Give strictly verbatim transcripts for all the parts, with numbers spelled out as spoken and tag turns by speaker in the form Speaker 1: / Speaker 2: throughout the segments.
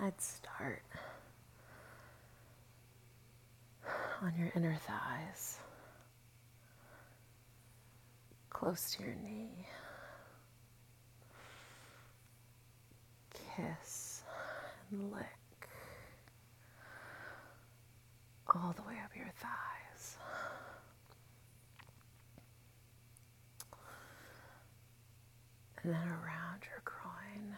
Speaker 1: I'd start on your inner thighs, close to your knee. Kiss and lick all the way up your thighs. And then around your groin.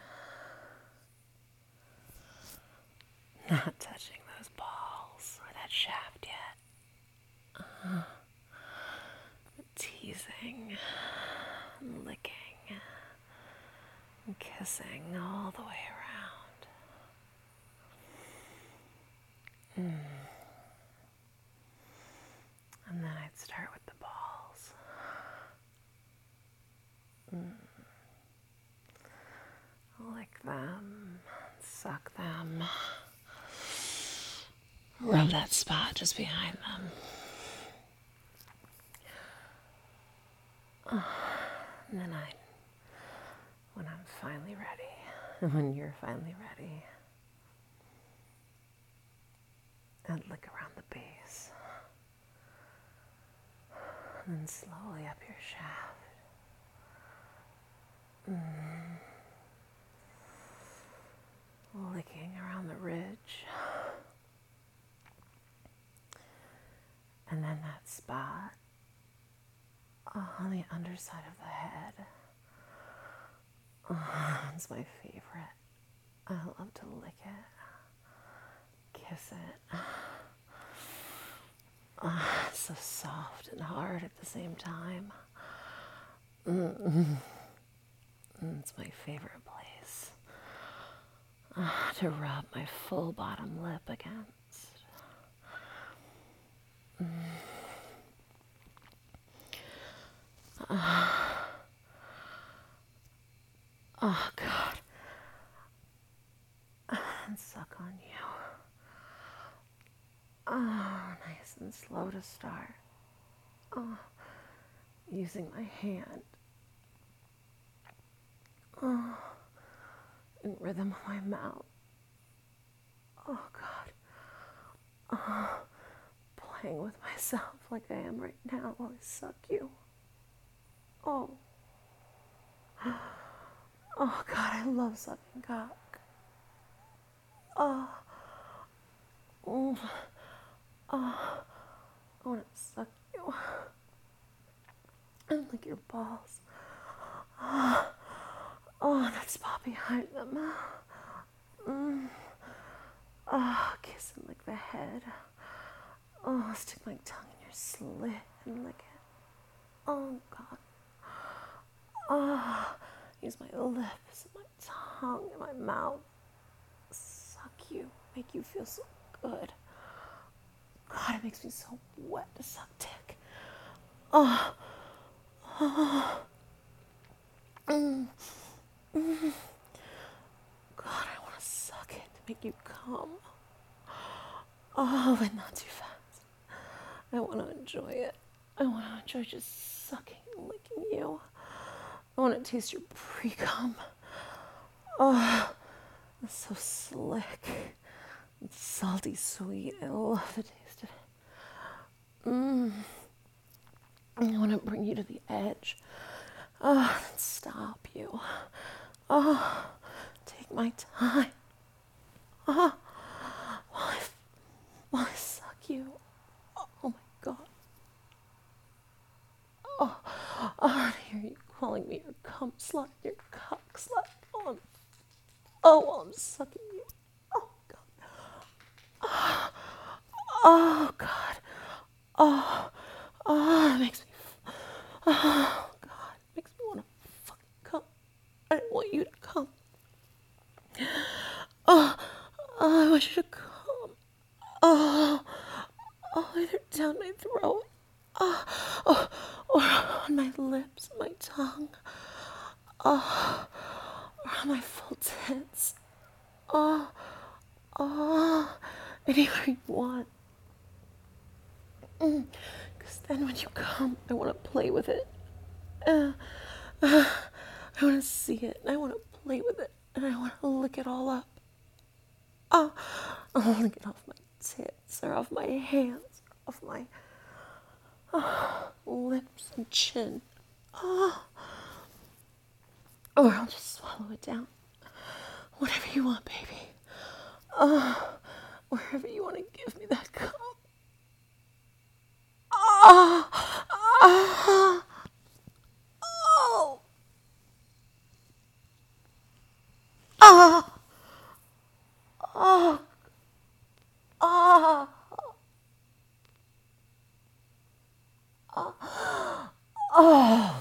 Speaker 1: Not touching those balls or that shaft yet. Uh, but teasing, and licking, and kissing all the way around. Mm. And then I'd start with the balls. Mm. Lick them, suck them, rub that spot just behind them. Uh, and then I, when I'm finally ready, when you're finally ready, I'd lick around the base. And then slowly up your shaft. Mm. Licking around the ridge. And then that spot on the underside of the head. Oh, it's my favorite. I love to lick it, kiss it. Oh, it's so soft and hard at the same time. Mm-hmm. It's my favorite place uh, to rub my full bottom lip against. Mm. Uh, oh, God. And suck on you. Oh, nice and slow to start. Oh, using my hand. Oh, in rhythm of my mouth. Oh, God. Oh, playing with myself like I am right now while I suck you. Oh. Oh, God, I love sucking cock. Oh. Oh. Oh. I want to suck you. And lick your balls. Oh. Oh, that spot behind them. Mm. Oh, kiss and lick the head. Oh, stick my tongue in your slit and lick it. Oh, God. Oh, use my lips, my tongue, and my mouth. Suck you, make you feel so good. God, it makes me so wet to suck dick. Oh, oh. Mm. Mm. God, I want to suck it to make you come. Oh, but not too fast. I want to enjoy it. I want to enjoy just sucking and licking you. I want to taste your pre-cum. Oh, it's so slick. It's salty sweet. I love the taste of it. Mmm. I want to bring you to the edge. Oh, and stop you. Oh, take my time. Oh, while I, while I suck you. Oh, my God. Oh, oh, I hear you calling me your cum slut, your cock slut. Oh, I'm, oh, while I'm sucking you. Oh, God. Oh, oh God. Oh, oh, it makes me, oh, God, it makes me want to fucking come. I don't want you to come. Oh, oh, I want you to come. Oh, oh, either down my throat. Oh, oh, or on my lips, my tongue. Oh, or on my full tits. Oh, oh, anywhere you want. Mm. Because then when you come, I want to play with it. Uh, uh, I want to see it, and I want to play with it, and I want to lick it all up. Oh, I want to get off my tits or off my hands, off my oh, lips and chin. Oh. Or I'll just swallow it down. Whatever you want, baby. Oh, wherever you want to give me that cup. Oh, oh, oh, oh, oh, oh, oh, oh.